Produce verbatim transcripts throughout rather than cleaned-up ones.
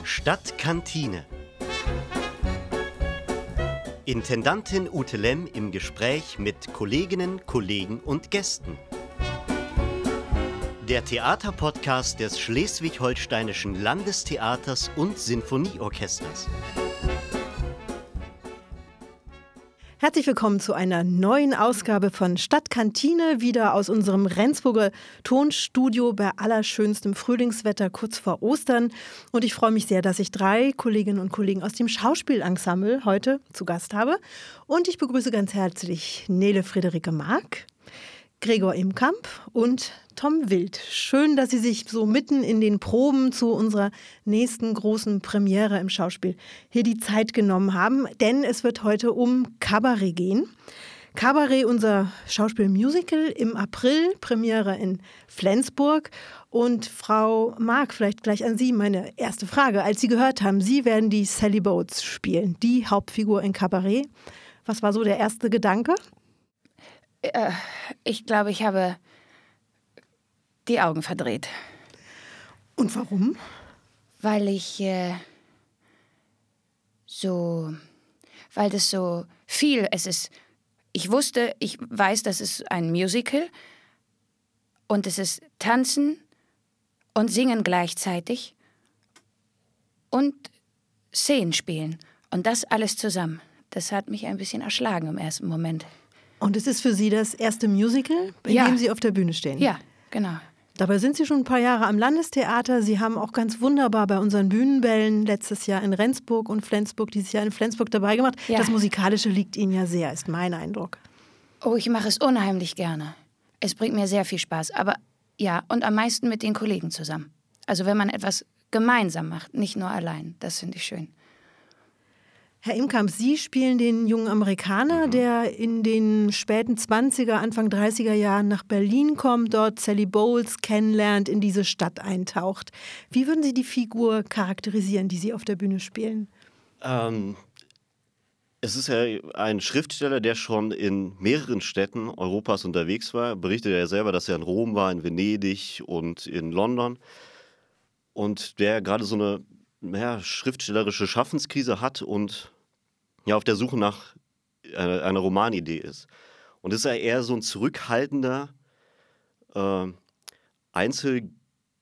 Stadtkantine. Intendantin Ute Lemm im Gespräch mit Kolleginnen, Kollegen und Gästen. Der Theaterpodcast des Schleswig-Holsteinischen Landestheaters und Sinfonieorchesters. Herzlich willkommen zu einer neuen Ausgabe von Stadtkantine, wieder aus unserem Rendsburger Tonstudio bei allerschönstem Frühlingswetter kurz vor Ostern. Und ich freue mich sehr, dass ich drei Kolleginnen und Kollegen aus dem Schauspielensemble heute zu Gast habe. Und ich begrüße ganz herzlich Nele Friederike Mark, Gregor Imkamp und Tom Wild. Schön, dass Sie sich so mitten in den Proben zu unserer nächsten großen Premiere im Schauspiel hier die Zeit genommen haben, denn es wird heute um Kabarett gehen. Kabarett, unser Schauspielmusical im April, Premiere in Flensburg. Und Frau Mark, vielleicht gleich an Sie meine erste Frage. Als Sie gehört haben, Sie werden die Sally Bowles spielen, die Hauptfigur in Kabarett. Was war so der erste Gedanke? Äh, ich glaube, ich habe die Augen verdreht. Und warum? Weil ich äh, so, weil das so viel, es ist, ich wusste, ich weiß, das ist ein Musical und es ist Tanzen und Singen gleichzeitig und Szenen spielen und das alles zusammen. Das hat mich ein bisschen erschlagen im ersten Moment. Und es ist für Sie das erste Musical, in ja. dem Sie auf der Bühne stehen? Ja, genau. Dabei sind Sie schon ein paar Jahre am Landestheater. Sie haben auch ganz wunderbar bei unseren Bühnenbällen letztes Jahr in Rendsburg und Flensburg, dieses Jahr in Flensburg dabei gemacht. Ja. Das Musikalische liegt Ihnen ja sehr, ist mein Eindruck. Oh, ich mache es unheimlich gerne. Es bringt mir sehr viel Spaß. Aber ja, und am meisten mit den Kollegen zusammen. Also wenn man etwas gemeinsam macht, nicht nur allein. Das finde ich schön. Herr Imkamp, Sie spielen den jungen Amerikaner, der in den späten zwanziger, Anfang dreißiger Jahren nach Berlin kommt, dort Sally Bowles kennenlernt, in diese Stadt eintaucht. Wie würden Sie die Figur charakterisieren, die Sie auf der Bühne spielen? Ähm, es ist ja ein Schriftsteller, der schon in mehreren Städten Europas unterwegs war. Er berichtet ja selber, dass er in Rom war, in Venedig und in London. Und der gerade so eine ja, schriftstellerische Schaffenskrise hat und ja, auf der Suche nach einer, einer Romanidee ist. Und ist er eher so ein zurückhaltender äh, Einzelgänger,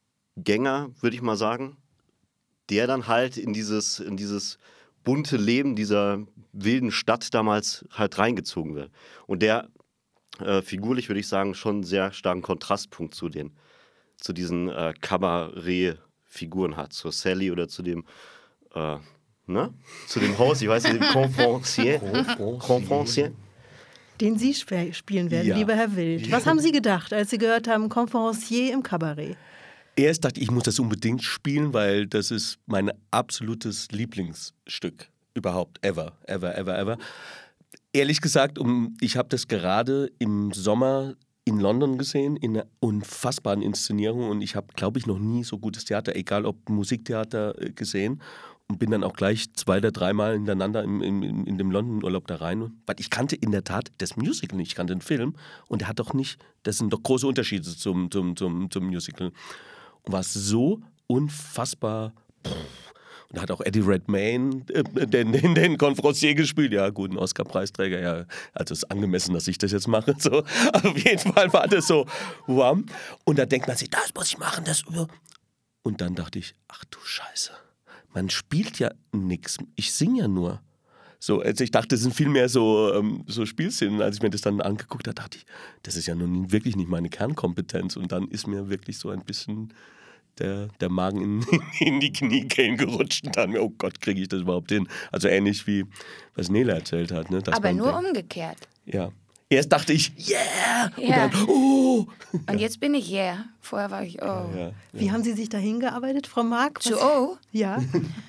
würde ich mal sagen, der dann halt in dieses, in dieses bunte Leben dieser wilden Stadt damals halt reingezogen wird. Und der äh, figurlich, würde ich sagen, schon einen sehr starken Kontrastpunkt zu, den, zu diesen äh, Kabarett Figuren hat, zur Sally oder zu dem, äh, ne? Zu dem Host, ich weiß nicht, dem Confrancier. Confrancier. Den Sie sp- spielen werden, Ja. lieber Herr Wild. Was haben Sie gedacht, als Sie gehört haben, Confrancier im Kabarett? Erst dachte ich, ich muss das unbedingt spielen, weil das ist mein absolutes Lieblingsstück überhaupt, ever, ever, ever, ever. Ehrlich gesagt, um, ich habe das gerade im Sommer in London gesehen, in einer unfassbaren Inszenierung, und ich habe, glaube ich, noch nie so gutes Theater, egal ob Musiktheater, äh, gesehen, und bin dann auch gleich zwei oder dreimal hintereinander im, im, in dem London-Urlaub da rein, weil ich kannte in der Tat das Musical nicht, ich kannte den Film, und er hat doch nicht, das sind doch große Unterschiede zum, zum, zum, zum Musical, und war so unfassbar. Pff. Und da hat auch Eddie Redmayne äh, den, den, den Confrancier gespielt. Ja, gut, ein Oscar-Preisträger. Ja, also es ist angemessen, dass ich das jetzt mache. So. Auf jeden Fall war das so, wow. Und da denkt man sich, das muss ich machen. Das. Und dann dachte ich, ach du Scheiße, man spielt ja nichts. Ich singe ja nur. So, also ich dachte, das sind viel mehr so, ähm, so Spielszenen. Als ich mir das dann angeguckt habe, dachte ich, das ist ja nun wirklich nicht meine Kernkompetenz. Und dann ist mir wirklich so ein bisschen Der, der Magen in, in die Kniekehlen gerutscht und dann, oh Gott, kriege ich das überhaupt hin? Also ähnlich wie, was Nele erzählt hat. Ne? Aber nur denkt, umgekehrt. Ja. Erst dachte ich, yeah! Und Ja. dann, oh! Und jetzt bin ich yeah. Vorher war ich oh. Ja, ja. Wie haben Sie sich dahin gearbeitet, Frau Mark? Zu oh? Ja.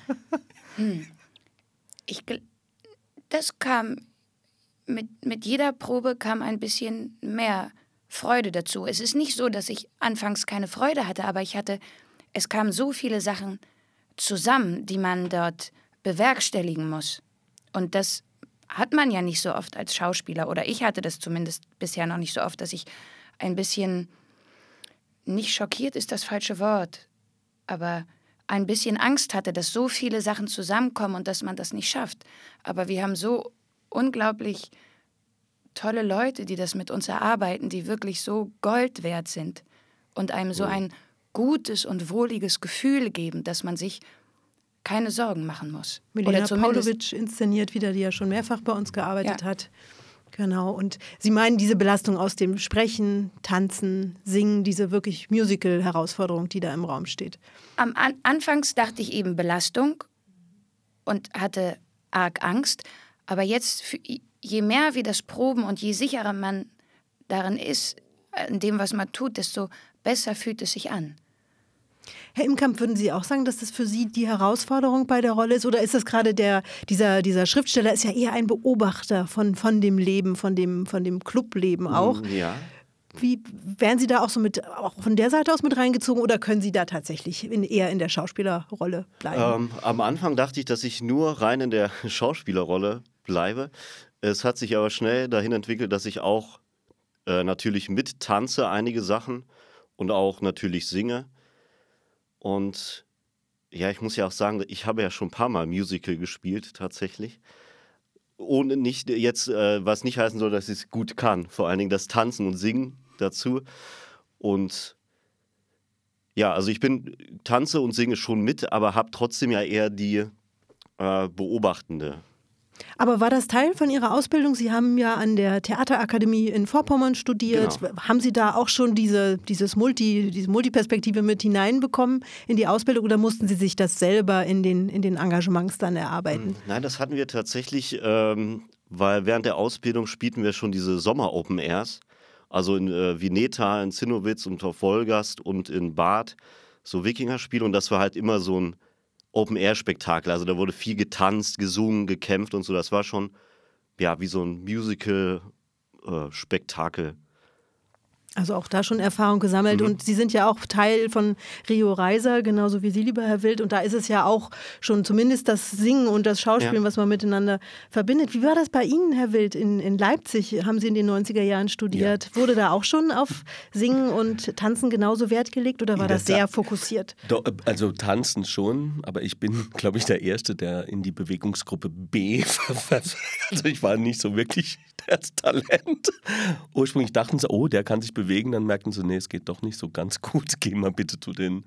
hm. Ich, das kam, mit, mit jeder Probe kam ein bisschen mehr Freude dazu. Es ist nicht so, dass ich anfangs keine Freude hatte, aber ich hatte, es kamen so viele Sachen zusammen, die man dort bewerkstelligen muss. Und das hat man ja nicht so oft als Schauspieler, oder ich hatte das zumindest bisher noch nicht so oft, dass ich ein bisschen, nicht schockiert ist das falsche Wort, aber ein bisschen Angst hatte, dass so viele Sachen zusammenkommen und dass man das nicht schafft. Aber wir haben so unglaublich tolle Leute, die das mit uns erarbeiten, die wirklich so Gold wert sind und einem so ein gutes und wohliges Gefühl geben, dass man sich keine Sorgen machen muss. Milena Paulovic inszeniert wieder, die ja schon mehrfach bei uns gearbeitet Ja. hat. Genau, und Sie meinen diese Belastung aus dem Sprechen, Tanzen, Singen, diese wirklich Musical-Herausforderung, die da im Raum steht. Am An- Anfangs dachte ich eben Belastung und hatte arg Angst, aber jetzt, für- je mehr wir das proben und je sicherer man darin ist, in dem, was man tut, desto besser fühlt es sich an. Herr Imkamp, würden Sie auch sagen, dass das für Sie die Herausforderung bei der Rolle ist? Oder ist das gerade der, dieser, dieser Schriftsteller ist ja eher ein Beobachter von, von dem Leben, von dem, von dem Clubleben auch. Ja. Wie, wären Sie da auch so mit, auch von der Seite aus mit reingezogen oder können Sie da tatsächlich in, eher in der Schauspielerrolle bleiben? Ähm, am Anfang dachte ich, dass ich nur rein in der Schauspielerrolle bleibe. Es hat sich aber schnell dahin entwickelt, dass ich auch äh, natürlich mittanze, einige Sachen und auch natürlich singe. Und ja, ich muss ja auch sagen, ich habe ja schon ein paar Mal Musical gespielt, tatsächlich. Ohne nicht jetzt, äh, was nicht heißen soll, dass ich es gut kann. Vor allen Dingen das Tanzen und Singen dazu. Und ja, also ich bin, tanze und singe schon mit, aber habe trotzdem ja eher die äh, beobachtende. Aber war das Teil von Ihrer Ausbildung? Sie haben ja an der Theaterakademie in Vorpommern studiert. Genau. Haben Sie da auch schon diese, dieses Multi, diese Multiperspektive mit hineinbekommen in die Ausbildung oder mussten Sie sich das selber in den, in den Engagements dann erarbeiten? Nein, das hatten wir tatsächlich, ähm, weil während der Ausbildung spielten wir schon diese Sommer-Open Airs. Also in äh, Vineta, in Zinnowitz und auf Wolgast und in Bad, so Wikingerspiele. Und das war halt immer so ein Open-Air-Spektakel. Also da wurde viel getanzt, gesungen, gekämpft und so. Das war schon, ja, wie so ein Musical-Spektakel. Also auch da schon Erfahrung gesammelt. Mhm. Und Sie sind ja auch Teil von Rio Reiser, genauso wie Sie, lieber Herr Wild. Und da ist es ja auch schon zumindest das Singen und das Schauspielen, Ja. was man miteinander verbindet. Wie war das bei Ihnen, Herr Wild? In, in Leipzig haben Sie in den neunziger Jahren studiert. Wurde da auch schon auf Singen und Tanzen genauso Wert gelegt oder war In der das sehr Tat. fokussiert? Do, also tanzen schon, aber ich bin, glaube ich, der Erste, der in die Bewegungsgruppe B verfasst. Also ich war nicht so wirklich das Talent. Ursprünglich dachten sie, oh, der kann sich bewegen, dann merkten sie, nee, es geht doch nicht so ganz gut, geh mal bitte zu den.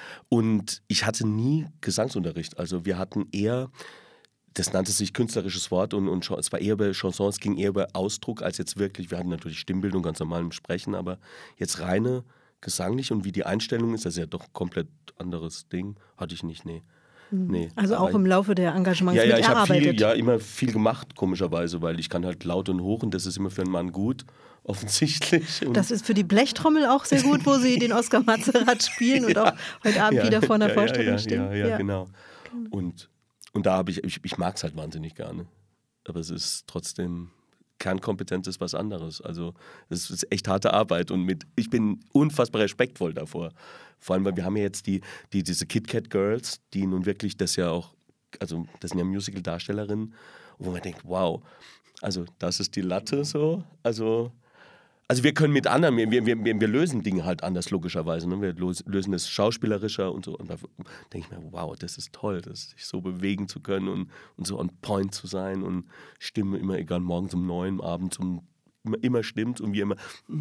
Und ich hatte nie Gesangsunterricht, also wir hatten eher, das nannte sich künstlerisches Wort und, und es war eher über Chanson, es ging eher über Ausdruck als jetzt wirklich, wir hatten natürlich Stimmbildung ganz normal im Sprechen, aber jetzt reine gesanglich und wie die Einstellung ist, das ist ja doch ein komplett anderes Ding, hatte ich nicht, nee. nee. Also auch Aber- im Laufe der Engagements ja, ja, mit ich habe erarbeitet. viel, ja, immer viel gemacht, komischerweise, weil ich kann halt laut und hoch und das ist immer für einen Mann gut, offensichtlich. Und Das ist für die Blechtrommel auch sehr gut, wo Sie den Oskar Mazerat spielen und auch heute Abend ja, wieder vor einer ja, Vorstellung ja, ja, stehen. Ja, ja, genau. Und, und da habe ich, ich, ich mag es halt wahnsinnig gerne. Aber es ist trotzdem, Kernkompetenz ist was anderes. Also es ist echt harte Arbeit und mit, ich bin unfassbar respektvoll davor. Vor allem, weil wir haben ja jetzt die, die, diese Kit Kat Girls, die nun wirklich das ja auch, also das sind ja Musical-Darstellerinnen, wo man denkt, wow, also das ist die Latte so, also... Also wir können mit anderen, wir, wir, wir, wir lösen Dinge halt anders logischerweise. Ne? Wir los- lösen es schauspielerischer und so. Und da denke ich mir, wow, das ist toll, das, sich so bewegen zu können und, und so on point zu sein und Stimme immer, egal, morgens um neun, abends um, immer, immer stimmt und wie immer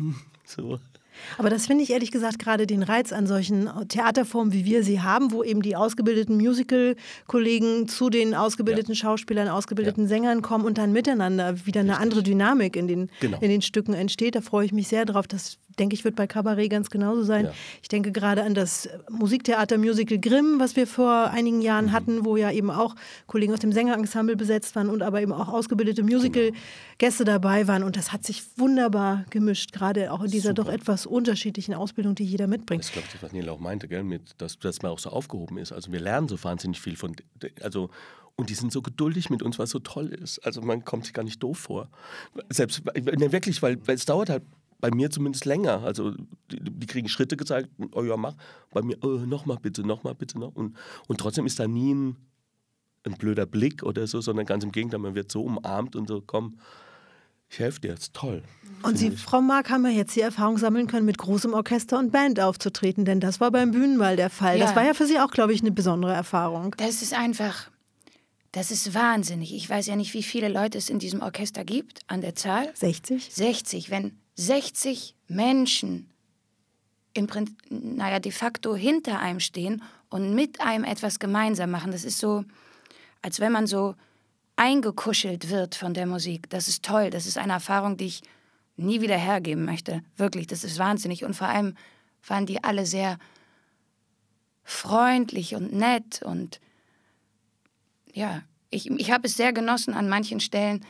so. Aber das finde ich ehrlich gesagt gerade den Reiz an solchen Theaterformen, wie wir sie haben, wo eben die ausgebildeten Musical-Kollegen zu den ausgebildeten Schauspielern, ausgebildeten Sängern kommen und dann miteinander wieder eine andere Dynamik in den, Genau. in den Stücken entsteht. Da freue ich mich sehr drauf. Das, denke ich, wird bei Kabarett ganz genauso sein. Ja. Ich denke gerade an das Musiktheater-Musical Grimm, was wir vor einigen Jahren Mhm. hatten, wo ja eben auch Kollegen aus dem Sängerensemble besetzt waren und aber eben auch ausgebildete Musical-Gäste dabei waren. Und das hat sich wunderbar gemischt, gerade auch in dieser Super. doch etwas unterschiedlichen Ausbildung, die jeder mitbringt. Das glaube ich, was Nele auch meinte, gell, mit, dass, dass man auch so aufgehoben ist. Also wir lernen so wahnsinnig viel von, also und die sind so geduldig mit uns, was so toll ist. Also man kommt sich gar nicht doof vor. Selbst, ne, wirklich, weil, weil es dauert halt bei mir zumindest länger. Also die, die kriegen Schritte gezeigt, oh ja, mach. Bei mir, oh, nochmal bitte, nochmal bitte. Noch. Und, und trotzdem ist da nie ein, ein blöder Blick oder so, sondern ganz im Gegenteil, man wird so umarmt und so, komm, Ich helfe dir, ist toll. Und Sie, Frau Mark, haben ja jetzt die Erfahrung sammeln können, mit großem Orchester und Band aufzutreten, denn das war beim Bühnenball der Fall. Ja. Das war ja für Sie auch, glaube ich, eine besondere Erfahrung. Das ist einfach, das ist wahnsinnig. Ich weiß ja nicht, wie viele Leute es in diesem Orchester gibt, an der Zahl. sechzig? sechzig, wenn sechzig Menschen im Prinzip, naja, de facto hinter einem stehen und mit einem etwas gemeinsam machen. Das ist so, als wenn man so eingekuschelt wird von der Musik. Das ist toll. Das ist eine Erfahrung, die ich nie wieder hergeben möchte. Wirklich, das ist wahnsinnig. Und vor allem waren die alle sehr freundlich und nett. Und ja, ich, ich habe es sehr genossen, an manchen Stellen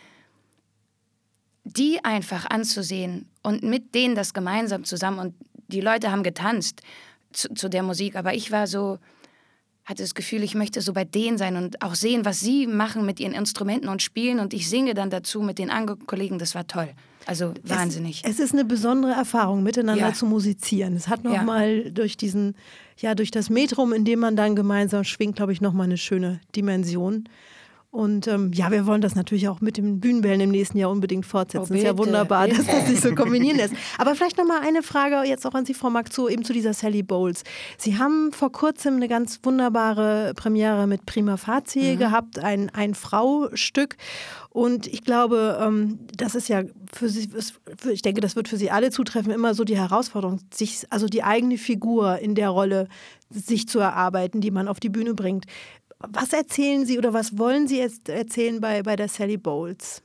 die einfach anzusehen und mit denen das gemeinsam zusammen. Und die Leute haben getanzt zu, zu der Musik. Aber ich war so, hatte das Gefühl, ich möchte so bei denen sein und auch sehen, was sie machen mit ihren Instrumenten und spielen. Und ich singe dann dazu mit den anderen Kollegen. Das war toll. Also wahnsinnig. Es, es ist eine besondere Erfahrung, miteinander Ja. zu musizieren. Es hat Ja. nochmal durch diesen, ja, durch das Metrum, in dem man dann gemeinsam schwingt, glaube ich, nochmal eine schöne Dimension. Und ähm, ja, wir wollen das natürlich auch mit den Bühnenbällen im nächsten Jahr unbedingt fortsetzen. Oh, ist ja bitte, wunderbar, bitte. dass das sich so kombinieren lässt. Aber vielleicht nochmal eine Frage jetzt auch an Sie, Frau Mack, zu, eben zu dieser Sally Bowles. Sie haben vor kurzem eine ganz wunderbare Premiere mit Prima Facie mhm. gehabt, ein, ein Frau-Stück. Und ich glaube, ähm, das ist ja für Sie, ich denke, das wird für Sie alle zutreffen, immer so die Herausforderung, sich, also die eigene Figur in der Rolle sich zu erarbeiten, die man auf die Bühne bringt. Was erzählen Sie oder was wollen Sie jetzt erzählen bei, bei der Sally Bowles?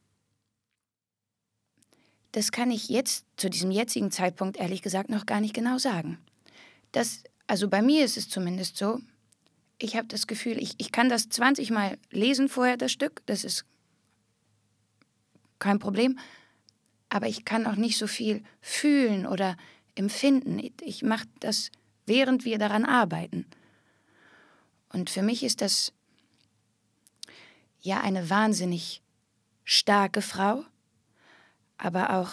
Das kann ich jetzt, zu diesem jetzigen Zeitpunkt, ehrlich gesagt, noch gar nicht genau sagen. Das, also bei mir ist es zumindest so, ich habe das Gefühl, ich, ich kann das zwanzig Mal lesen vorher, das Stück, das ist kein Problem, aber ich kann auch nicht so viel fühlen oder empfinden. Ich mache das, während wir daran arbeiten. Und für mich ist das ja eine wahnsinnig starke Frau, aber auch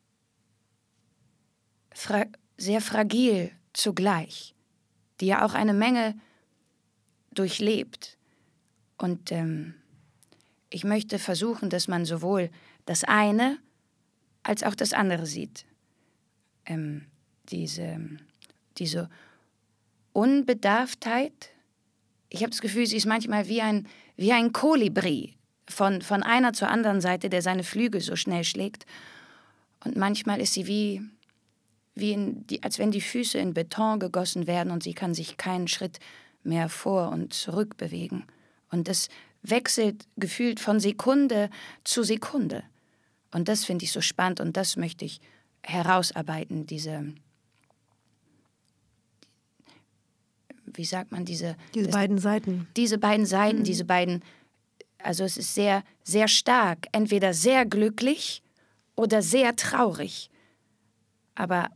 fra- sehr fragil zugleich, die ja auch eine Menge durchlebt. Und ähm, ich möchte versuchen, dass man sowohl das eine als auch das andere sieht. Ähm, diese, diese Unbedarftheit. Ich habe das Gefühl, sie ist manchmal wie ein, wie ein Kolibri von, von einer zur anderen Seite, der seine Flügel so schnell schlägt. Und manchmal ist sie wie, wie in die, als wenn die Füße in Beton gegossen werden und sie kann sich keinen Schritt mehr vor und zurück bewegen. Und das wechselt gefühlt von Sekunde zu Sekunde. Und das finde ich so spannend und das möchte ich herausarbeiten, diese... wie sagt man, diese... Diese das, beiden Seiten. Diese beiden Seiten, mhm. diese beiden... Also es ist sehr, sehr stark. Entweder sehr glücklich oder sehr traurig. Aber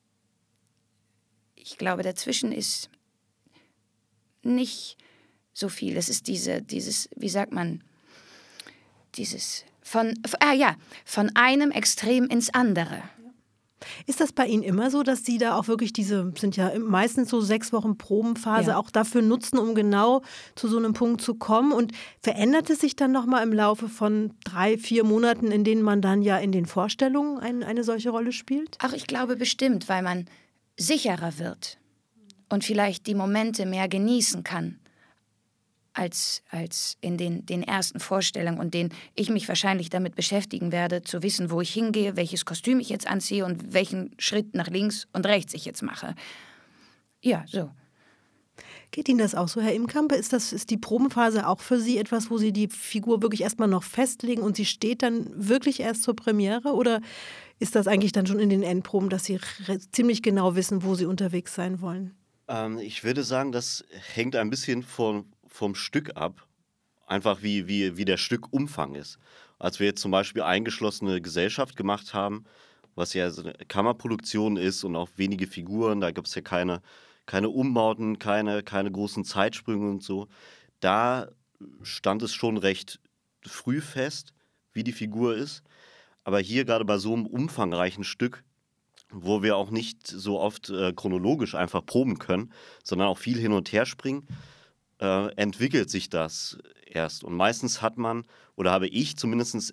ich glaube, dazwischen ist nicht so viel. Es ist diese, dieses, wie sagt man, dieses... Von, ah ja, von einem Extrem ins andere. Ist das bei Ihnen immer so, dass Sie da auch wirklich diese, sind ja meistens so sechs Wochen Probenphase, Ja. auch dafür nutzen, um genau zu so einem Punkt zu kommen? Und verändert es sich dann nochmal im Laufe von drei, vier Monaten, in denen man dann ja in den Vorstellungen ein, eine solche Rolle spielt? Ach, ich glaube bestimmt, weil man sicherer wird und vielleicht die Momente mehr genießen kann als, als in den, den ersten Vorstellungen und denen ich mich wahrscheinlich damit beschäftigen werde, zu wissen, wo ich hingehe, welches Kostüm ich jetzt anziehe und welchen Schritt nach links und rechts ich jetzt mache. Ja, so. Geht Ihnen das auch so, Herr Imkamp? Ist, das, ist die Probenphase auch für Sie etwas, wo Sie die Figur wirklich erstmal noch festlegen und sie steht dann wirklich erst zur Premiere? Oder ist das eigentlich dann schon in den Endproben, dass Sie ziemlich genau wissen, wo Sie unterwegs sein wollen? Ähm, ich würde sagen, das hängt ein bisschen von vom Stück ab, einfach wie, wie, wie der Stückumfang ist. Als wir jetzt zum Beispiel Eingeschlossene Gesellschaft gemacht haben, was ja so eine Kammerproduktion ist und auch wenige Figuren, da gibt es ja keine, keine Umbauten, keine, keine großen Zeitsprünge und so, da stand es schon recht früh fest, wie die Figur ist. Aber hier gerade bei so einem umfangreichen Stück, wo wir auch nicht so oft äh, chronologisch einfach proben können, sondern auch viel hin und her springen, Äh, entwickelt sich das erst. Und meistens hat man, oder habe ich zumindest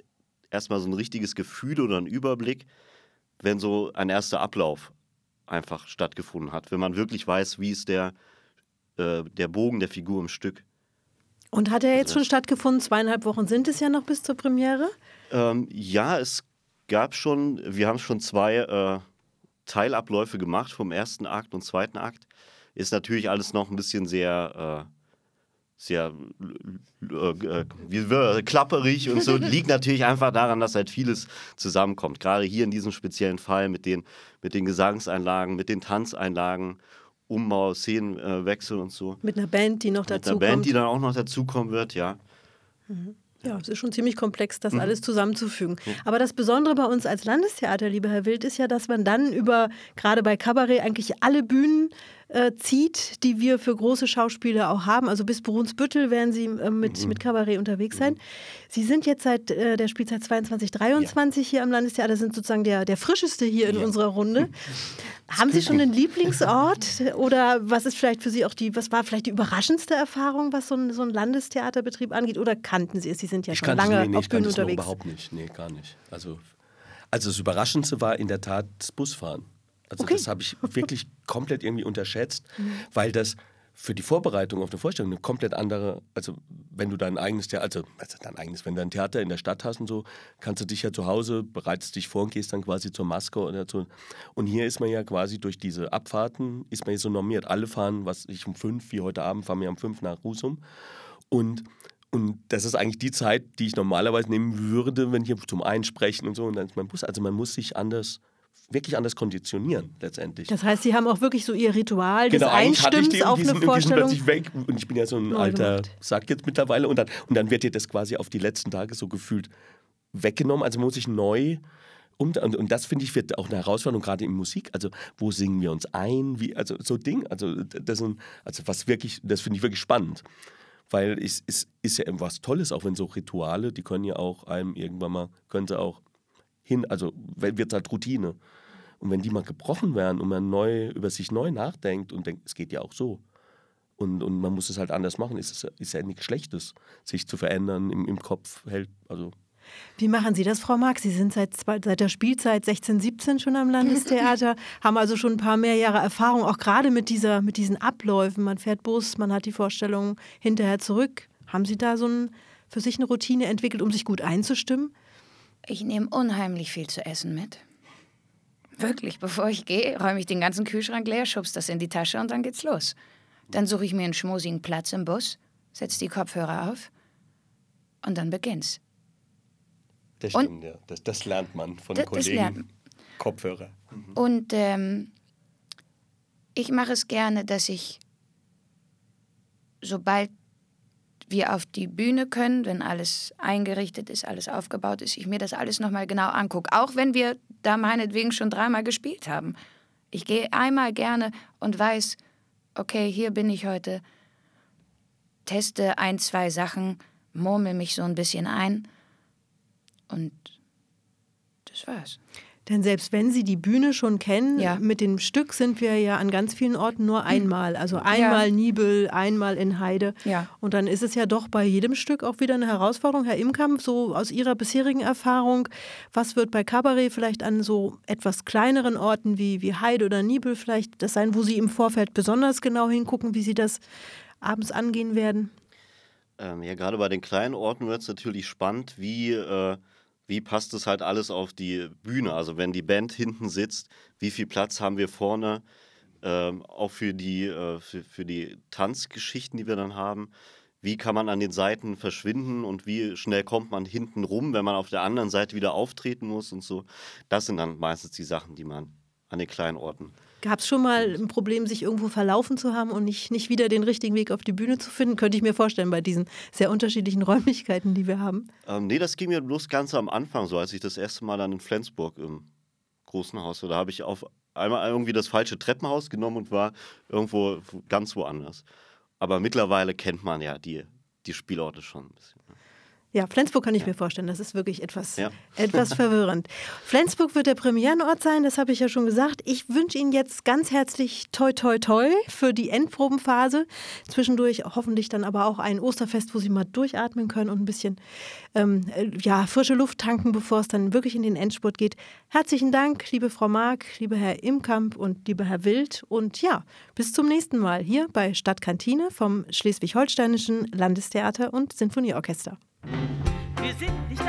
erstmal so ein richtiges Gefühl oder einen Überblick, wenn so ein erster Ablauf einfach stattgefunden hat. Wenn man wirklich weiß, wie ist der, äh, der Bogen der Figur im Stück. Und hat er jetzt Also schon das- stattgefunden? Zweieinhalb Wochen sind es ja noch bis zur Premiere. Ähm, ja, es gab schon, wir haben schon zwei äh, Teilabläufe gemacht vom ersten Akt und zweiten Akt. Ist natürlich alles noch ein bisschen sehr, äh, sehr äh, äh, wie, äh, klapperig und so. Liegt natürlich einfach daran, dass halt vieles zusammenkommt. Gerade hier in diesem speziellen Fall mit den, mit den Gesangseinlagen, mit den Tanzeinlagen, Umbau, Szenenwechsel und so. Mit einer Band, die noch Mit dazu einer Band, kommt. die dann auch noch dazukommen wird, ja. Ja, es ist schon ziemlich komplex, das Mhm. alles zusammenzufügen. Aber das Besondere bei uns als Landestheater, lieber Herr Wild, ist ja, dass man dann über, gerade bei Kabarett, eigentlich alle Bühnen äh, zieht, die wir für große Schauspieler auch haben. Also bis Brunsbüttel werden Sie äh, mit, mit Kabarett unterwegs sein. Sie sind jetzt seit äh, der Spielzeit zweiundzwanzig dreiundzwanzig hier am Landestheater, sind sozusagen der, der frischeste hier in Ja. unserer Runde. Haben Sie schon einen Lieblingsort oder was ist vielleicht für Sie auch die, was war vielleicht die überraschendste Erfahrung, was so ein, so ein Landestheaterbetrieb angeht? Oder kannten Sie es? Sie sind ja Ich schon kannte es, lange nee, nee, auf ich kannte Bühnen es noch unterwegs. überhaupt nicht. Nee, gar nicht. Also, also das Überraschendste war in der Tat das Busfahren. Also Okay. das habe ich wirklich komplett irgendwie unterschätzt, weil das für die Vorbereitung auf eine Vorstellung eine komplett andere, also wenn du dein eigenes Theater, also, also dein eigenes, wenn du ein Theater in der Stadt hast und so, kannst du dich ja zu Hause, bereitest dich vor und gehst dann quasi zur Maske oder so. Und hier ist man ja quasi durch diese Abfahrten, ist man ja so normiert. Alle fahren, was ich um fünf, wie heute Abend, fahren wir um fünf nach Husum. Und Und das ist eigentlich die Zeit, die ich normalerweise nehmen würde, wenn ich zum Einsprechen und so. Und dann ist mein Bus. Also man muss sich anders, wirklich anders konditionieren letztendlich. Das heißt, Sie haben auch wirklich so Ihr Ritual des Genau, eigentlich hatte ich Einstimmens die und auf die eine sind, und die sind Vorstellung. plötzlich weg. Und ich bin ja so ein Neu alter gemacht. Sack jetzt mittlerweile. Und dann, und dann wird dir das quasi auf die letzten Tage so gefühlt weggenommen. Also man muss sich neu... Und, und, und das, finde ich, wird auch eine Herausforderung, gerade in Musik. Also, wo singen wir uns ein? Wie, also, so Ding. Also, das sind, also was wirklich, das finde ich wirklich spannend. Weil es, es ist ja was Tolles, auch wenn so Rituale, die können ja auch einem irgendwann mal, könnte auch hin, also wird es halt Routine. Und wenn die mal gebrochen werden und man neu über sich neu nachdenkt und denkt, es geht ja auch so. Und, und man muss es halt anders machen, ist, es, ist ja nichts Schlechtes, sich zu verändern, im, im Kopf hält, also... Wie machen Sie das, Frau Marx? Sie sind seit, zwei- seit der Spielzeit sechzehn, siebzehn schon am Landestheater, haben also schon ein paar mehr Jahre Erfahrung, auch gerade mit, dieser, mit diesen Abläufen. Man fährt Bus, man hat die Vorstellung hinterher zurück. Haben Sie da so ein, für sich eine Routine entwickelt, um sich gut einzustimmen? Ich nehme unheimlich viel zu essen mit. Wirklich, bevor ich gehe, räume ich den ganzen Kühlschrank leer, schubs das in die Tasche und dann geht's los. Dann suche ich mir einen schmusigen Platz im Bus, setze die Kopfhörer auf und dann beginnt's. Das Und- stimmt, ja. Das, das lernt man von Das- den das Kollegen. lernt- Kopfhörer. Und ähm, ich mache es gerne, dass ich, sobald wir auf die Bühne können, wenn alles eingerichtet ist, alles aufgebaut ist, ich mir das alles nochmal genau angucke. Auch wenn wir da meinetwegen schon dreimal gespielt haben. Ich gehe einmal gerne und weiß, okay, hier bin ich heute, teste ein, zwei Sachen, murmel mich so ein bisschen ein und das war's. Denn selbst wenn Sie die Bühne schon kennen, Ja. mit dem Stück sind wir ja an ganz vielen Orten nur einmal. Also einmal Nibel, einmal in Heide. Ja. Und dann ist es ja doch bei jedem Stück auch wieder eine Herausforderung. Herr Imkamp, so aus Ihrer bisherigen Erfahrung, was wird bei Kabarett vielleicht an so etwas kleineren Orten wie, wie Heide oder Nibel vielleicht das sein, wo Sie im Vorfeld besonders genau hingucken, wie Sie das abends angehen werden? Ähm, ja, gerade bei den kleinen Orten wird es natürlich spannend, wie, äh, wie passt es halt alles auf die Bühne. Also wenn die Band hinten sitzt, wie viel Platz haben wir vorne, ähm, auch für die, äh, für, für die Tanzgeschichten, die wir dann haben. Wie kann man an den Seiten verschwinden und wie schnell kommt man hinten rum, wenn man auf der anderen Seite wieder auftreten muss und so. Das sind dann meistens die Sachen, die man an den kleinen Orten. Gab es schon mal ein Problem, sich irgendwo verlaufen zu haben und nicht, nicht wieder den richtigen Weg auf die Bühne zu finden? Könnte ich mir vorstellen bei diesen sehr unterschiedlichen Räumlichkeiten, die wir haben. Ähm, nee, das ging mir bloß ganz am Anfang so, als ich das erste Mal dann in Flensburg im großen Haus war. Da habe ich auf einmal irgendwie das falsche Treppenhaus genommen und war irgendwo ganz woanders. Aber mittlerweile kennt man ja die, die Spielorte schon ein bisschen. Ja, Flensburg kann ich mir vorstellen, das ist wirklich etwas, Ja. etwas verwirrend. Flensburg wird der Premierenort sein, das habe ich ja schon gesagt. Ich wünsche Ihnen jetzt ganz herzlich toi toi toi für die Endprobenphase. Zwischendurch hoffentlich dann aber auch ein Osterfest, wo Sie mal durchatmen können und ein bisschen ähm, ja, frische Luft tanken, bevor es dann wirklich in den Endspurt geht. Herzlichen Dank, liebe Frau Mark, lieber Herr Imkamp und lieber Herr Wild. Und ja, bis zum nächsten Mal hier bei Stadtkantine vom Schleswig-Holsteinischen Landestheater und Sinfonieorchester. Wir sind nicht